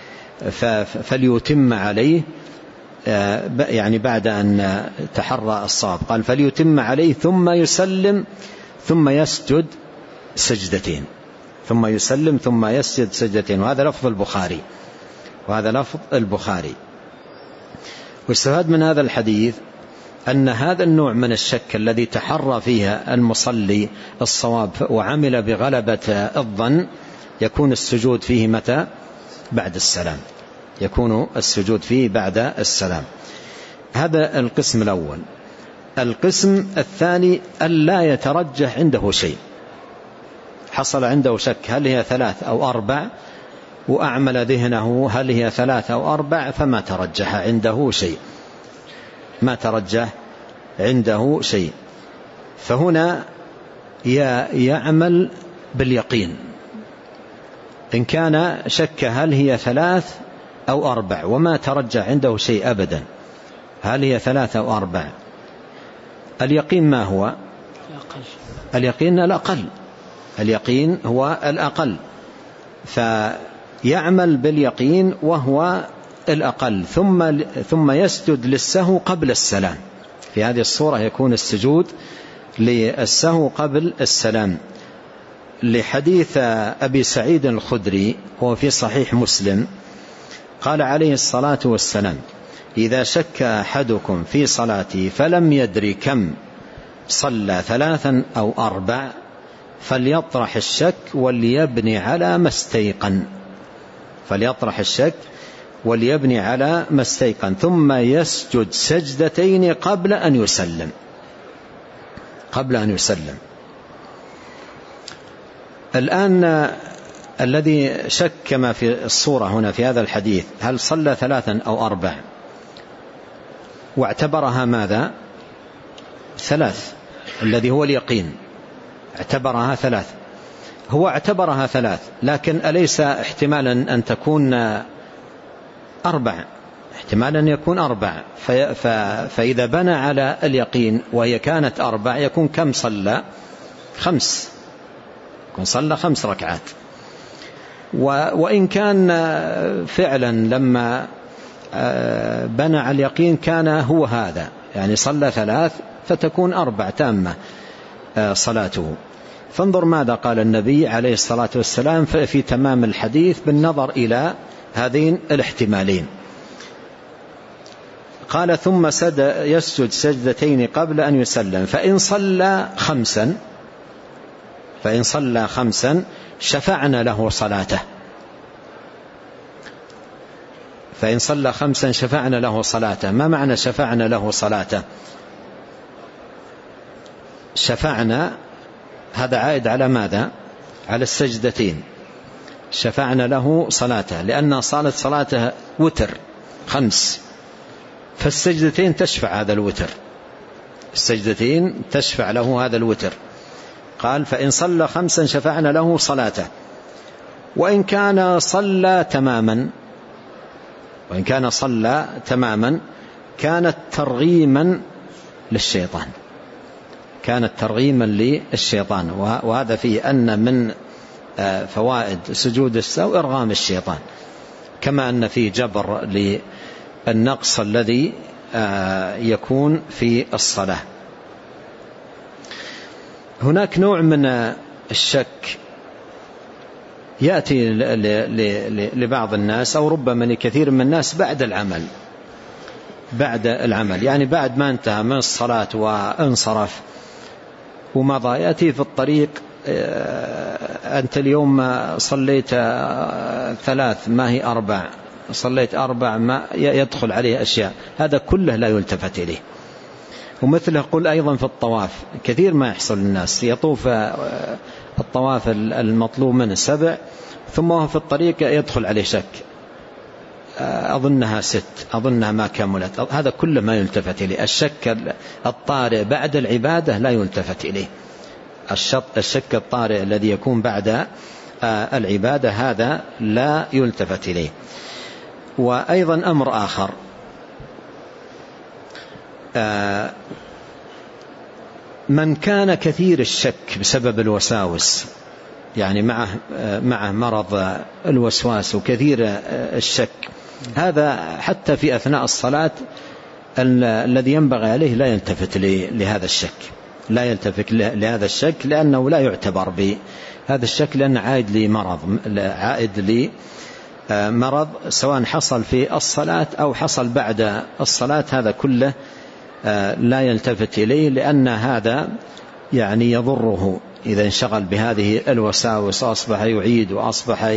فليتم عليه، يعني بعد أن تحرى الصواب قال فليتم عليه ثم يسلم ثم يسجد سجدتين، ثم يسلم ثم يسجد سجدتين، وهذا لفظ البخاري، وهذا لفظ البخاري. واستفاد من هذا الحديث أن هذا النوع من الشك الذي تحرى فيها المصلي الصواب وعمل بغلبة الظن يكون السجود فيه متى؟ بعد السلام، يكون السجود فيه بعد السلام. هذا القسم الأول. القسم الثاني ألا يترجح عنده شيء، حصل عنده شك هل هي ثلاث أو أربع، وأعمل ذهنه هل هي ثلاث أو أربع، فما ترجح عنده شيء، ما ترجح عنده شيء، فهنا يعمل باليقين. إن كان شك هل هي ثلاث أو أربع وما ترجح عنده شيء أبدا، هل هي ثلاث أو أربع، اليقين ما هو؟ اليقين الأقل، اليقين هو الأقل، فيعمل باليقين وهو الأقل، ثم ثم يسجد للسهو قبل السلام. في هذه الصورة يكون السجود للسهو قبل السلام، لحديث أبي سعيد الخدري هو في صحيح مسلم، قال عليه الصلاة والسلام إذا شك أحدكم في صلاته فلم يدري كم صلى ثلاثا أو أربع فليطرح الشك وليبني على ما استيقن، فليطرح الشك وليبني على ما استيقن، ثم يسجد سجدتين قبل أن يسلم، قبل أن يسلم. الآن الذي شك كما في الصورة هنا في هذا الحديث هل صلى ثلاثا أو أربع، واعتبرها ماذا؟ ثلاث، الذي هو اليقين، اعتبرها ثلاث، هو اعتبرها ثلاث، لكن أليس احتمالا أن تكون أربع، احتمالا يكون أربع، فإذا بنى على اليقين وهي كانت أربع يكون كم صلى؟ خمس، يكون صلى خمس ركعات. وإن كان فعلا لما بنى على اليقين كان هو هذا، يعني صلى ثلاث فتكون أربع تامة صلاته. فانظر ماذا قال النبي عليه الصلاة والسلام في تمام الحديث بالنظر إلى هذين الاحتمالين، قال ثم سد يسجد سجدتين قبل أن يسلم، فإن صلى خمسا فإن صلى خمسا شفعنا له صلاته، فإن صلى خمسا شفعنا له صلاته. ما معنى شفعنا له صلاته؟ شفعنا هذا عائد على ماذا؟ على السجدتين، شفعنا له صلاته لأن صالت صلاته وتر خمس، فالسجدتين تشفع هذا الوتر، السجدتين تشفع له هذا الوتر. قال فإن صلى خمسا شفعنا له صلاته. وإن كان صلى تماما، وإن كان صلى تماما كانت ترغيما للشيطان، كانت ترغيما للشيطان، وهذا فيه أن من فوائد سجود السهو إرغام الشيطان، كما أن فيه جبر للنقص الذي يكون في الصلاة. هناك نوع من الشك يأتي لبعض الناس أو ربما لكثير من الناس بعد العمل، بعد العمل يعني بعد ما انتهى من الصلاة وانصرف ومضى، يأتي في الطريق أنت اليوم صليت ثلاث ما هي أربع، صليت أربع، ما يدخل عليه أشياء، هذا كله لا يلتفت إليه. ومثله قل أيضا في الطواف، كثير ما يحصل الناس يطوف الطواف المطلوب منه سبع ثم هو في الطريق يدخل عليه شك، أظنها ست، أظنها ما كملت، هذا كله ما يلتفت إليه. الشك الطارئ بعد العبادة لا يلتفت إليه، الشك الطارئ الذي يكون بعد العبادة هذا لا يلتفت إليه. وأيضا أمر آخر، من كان كثير الشك بسبب الوساوس، يعني معه معه مرض الوسواس وكثير الشك، هذا حتى في أثناء الصلاة الذي ينبغي عليه لا يلتفت لهذا الشك، لا يلتفت لهذا الشك لأنه لا يعتبر بهذا الشك، لأنه عائد لمرض عائد لمرض سواء حصل في الصلاة أو حصل بعد الصلاة، هذا كله لا يلتفت إليه، لأن هذا يعني يضره إذا انشغل بهذه الوساوس، أصبح يعيد وأصبح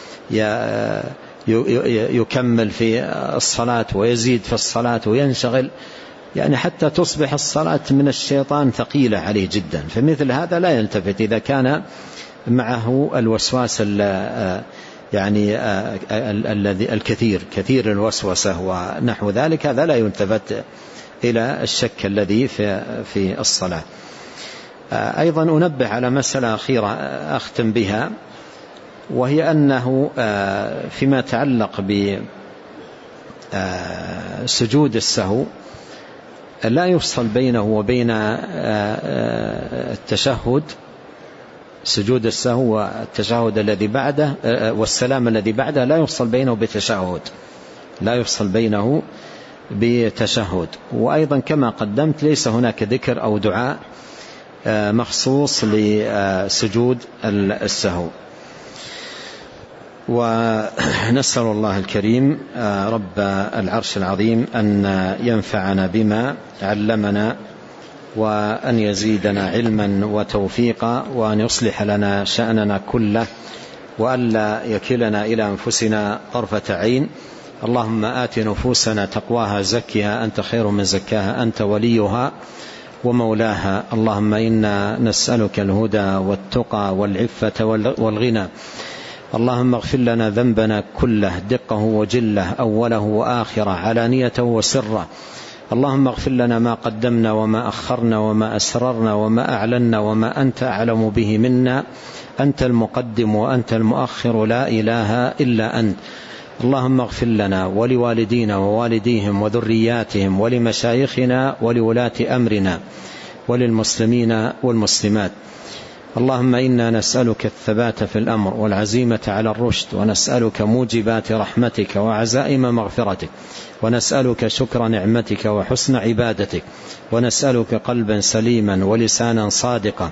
يكمل في الصلاة ويزيد في الصلاة وينشغل، يعني حتى تصبح الصلاة من الشيطان ثقيلة عليه جدا. فمثل هذا لا يلتفت إذا كان معه الوسواس يعني الذي الكثير كثير الوسوسة ونحو ذلك، هذا لا يلتفت إلى الشك الذي في في الصلاة. أيضا أنبه على مسألة أخيرة أختم بها، وهي أنه فيما يتعلق بسجود السهو لا يفصل بينه وبين التشهد، سجود السهو والتشهد الذي بعده والسلام الذي بعده لا يفصل بينه بتشهد، لا يفصل بينه بتشهد. وأيضا كما قدمت ليس هناك ذكر أو دعاء مخصوص لسجود السهو. ونسأل الله الكريم رب العرش العظيم أن ينفعنا بما علمنا، وأن يزيدنا علما وتوفيقا، وأن يصلح لنا شأننا كله، وأن لا يكلنا إلى أنفسنا طرفة عين. اللهم آت نفوسنا تقواها زكها أنت خير من زكاها أنت وليها ومولاها. اللهم إنا نسألك الهدى والتقى والعفة والغنى. اللهم اغفر لنا ذنبنا كله دقه وجله أوله وآخره علانيته وسره. اللهم اغفر لنا ما قدمنا وما أخرنا وما أسررنا وما أعلنا وما أنت أعلم به منا. أنت المقدم وأنت المؤخر، لا إله إلا أنت. اللهم اغفر لنا ولوالدينا ووالديهم وذرياتهم ولمشايخنا ولولاة أمرنا وللمسلمين والمسلمات. اللهم إنا نسألك الثبات في الأمر والعزيمة على الرشد، ونسألك موجبات رحمتك وعزائم مغفرتك، ونسألك شكر نعمتك وحسن عبادتك، ونسألك قلبا سليما ولسانا صادقا،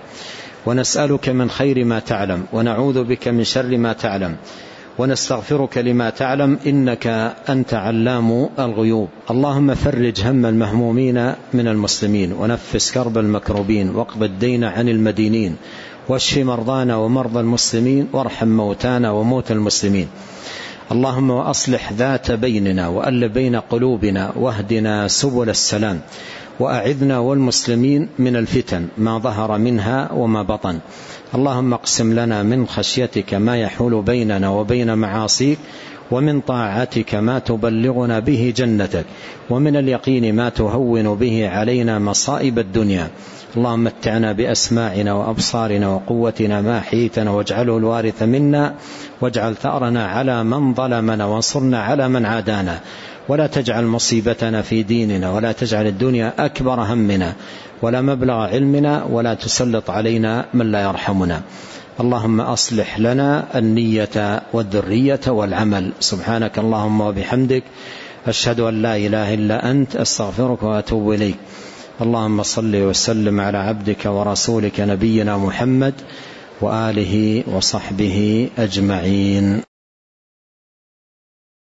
ونسألك من خير ما تعلم، ونعوذ بك من شر ما تعلم، ونستغفرك لما تعلم، إنك أنت علام الغيوب. اللهم فرج هم المهمومين من المسلمين، ونفس كرب المكروبين، واقض الدين عن المدينين، واشف مرضانا ومرضى المسلمين، وارحم موتانا وموتى المسلمين. اللهم وأصلح ذات بيننا، وألف بين قلوبنا، واهدنا سبل السلام، وأعذنا والمسلمين من الفتن ما ظهر منها وما بطن. اللهم اقسم لنا من خشيتك ما يحول بيننا وبين معاصيك، ومن طاعتك ما تبلغنا به جنتك، ومن اليقين ما تهون به علينا مصائب الدنيا. اللهم متعنا بأسماعنا وأبصارنا وقوتنا ما أحييتنا، واجعله الوارث منا، واجعل ثأرنا على من ظلمنا، وانصرنا على من عادانا، ولا تجعل مصيبتنا في ديننا، ولا تجعل الدنيا أكبر همنا ولا مبلغ علمنا، ولا تسلط علينا من لا يرحمنا. اللهم أصلح لنا النية والذرية والعمل. سبحانك اللهم وبحمدك، أشهد أن لا إله إلا أنت، أستغفرك وأتوب إليك. اللهم صل وسلم على عبدك ورسولك نبينا محمد وآله وصحبه أجمعين.